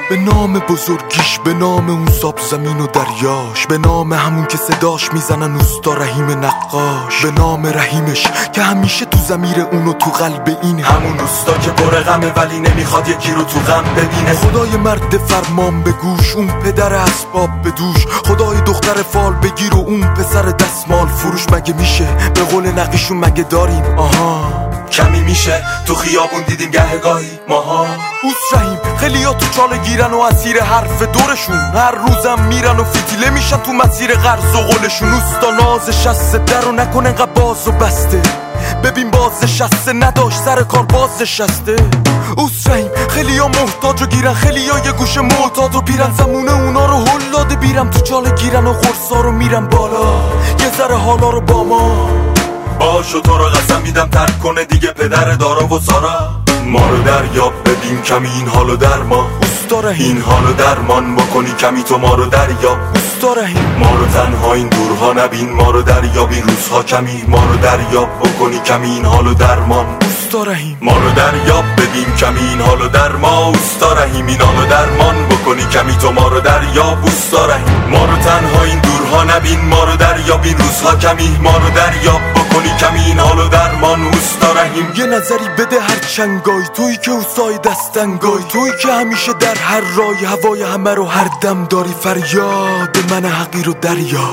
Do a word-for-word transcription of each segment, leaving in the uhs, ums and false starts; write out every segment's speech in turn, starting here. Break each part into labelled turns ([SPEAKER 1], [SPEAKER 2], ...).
[SPEAKER 1] به نام بزرگیش، به نام اون ساب زمین و دریاش، به نام همون که صداش میزنن اوستا رحیم نقاش، به نام رحیمش که همیشه تو ضمیر اون و تو قلب این همون اوستا که پر غمه ولی نمیخواد یکی رو تو غم ببینه. خدای مرد فرمان به گوش، اون پدر اسباب به دوش، خدای دختر فال بگیر و اون پسر دستمال فروش. مگه میشه به قول نقیشون مگه داریم آها کمی میشه تو خیابون دیدیم گهگاهی ماها. اوس رحیم خیلی ها تو چاله گیرن و اسیر حرف دورشون، هر روزم میرن و فتیله میشن تو مسیر قرض و قولشون. اوستا ناز شسته در رو نکن انقدر باز و بسته، ببین باز شسته نداشت سر کار باز شسته. اوس رحیم خیلی ها محتاج رو گیرن، خیلی ها یه گوشه معتاد رو پیرن، زمونه اونا رو هل داده بیرم تو چاله گیرن و قرصا رو میرن بالا یه ذره حالا رو با ما. باشو تو رو قسم میدم ترک کنه دیگه پدر دارا و سارا، ما رو دریاب ببین کمی این حالو در ما. اوستا رحیم این حالو درمان بکنی کمی تو ما رو دریاب. اوستا رحیم ما رو تنها این دورها نبین، ما رو دریاب این روزها کمی، ما رو دریاب بکنی کمی این حالو درمان. اوستا رحیم ما رو دریاب ببین کمی این حالو در ما. اوستا رحیم این حالو درمان بکنی کمی تو ما رو دریاب. اوستا رحیم ما رو تنها این دورها نبین، ما رو دریاب این روزها کمی، ما رو دریاب بکنی کمی این حالو درمان. اوستا رحیم یه نظری بده هر چنگای، تویی که اوستای دستنگای، تویی که همیشه در هر رای هوای همه رو هر دم داری. فریاد من حقیر و دریا،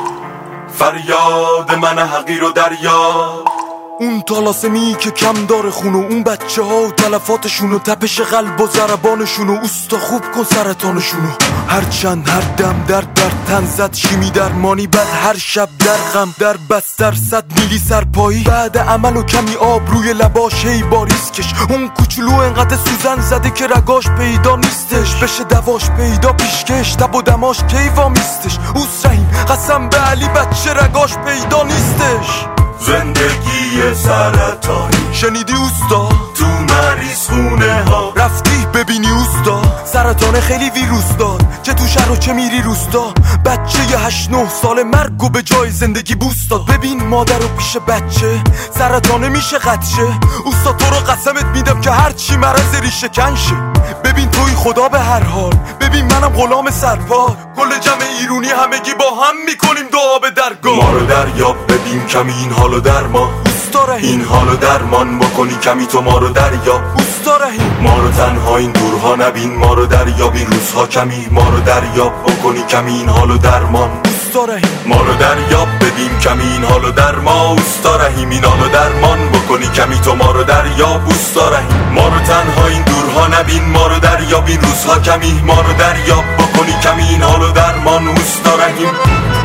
[SPEAKER 1] فریاد من حقیر و دریا. اون طالاسمی که کم داره خونو، اون بچه ها و تلفاتشونو، تپش قلب و ضربانشونو. اوستا خوب کن سرطانشونو، هر چند هر دم در در تن زد شیمی درمانی، بعد هر شب در غم در بستر صد میلی سرپایی، بعد عمل و کمی آب روی لباش هی باریس کش. اون کوچولو انقدر سوزن زده که رگاش پیدا نیستش، بشه دواش پیدا پیشکش تب و دماش کی وامیستش. اوس رحیم قسم به علی بچه رگاش پیدا نیستش. زندگی سرطانی شنیدی اوستا؟ تو مریض خونه ها رفتی ببینی اوستا؟ سرطان خیلی ویروس داد چه تو شهر و چه میری روستا. بچه یه هشت نه ساله مرگ و به جای زندگی بوست داد. ببین مادر و پیش بچه سرطانه میشه قدشه. اوستا تو رو قسمت میدم که هرچی مرض ریشه کنشه. ببین توی خدا به هر حال، ببین منم غلام سرپا، کل جمع ایرونی همگی با هم میکنیم دعا به درگاه. ما رو دریاب ببین کمی این حالو در ما. اوستا رحیم این حالو درمان بکنی کمی تو ما رو دریاب. اوستا رحیم ما رو تنها این دورها نبین، ما رو دریاب این روزها کمی، ما رو دریاب بکنی کمی این حالو درمان. اوستا رحیم ما رو دریاب ببین کمی این حالو در ما. اوستا رحیم این حالو درمان بکنی کمی تو ما رو دریاب. اوستا رحیم ما رو تنها این دورها نبین، ما رو دریاب این روزها کمی، ما رو دریاب بکنی کمی این حالو درمان. اوستا رحیم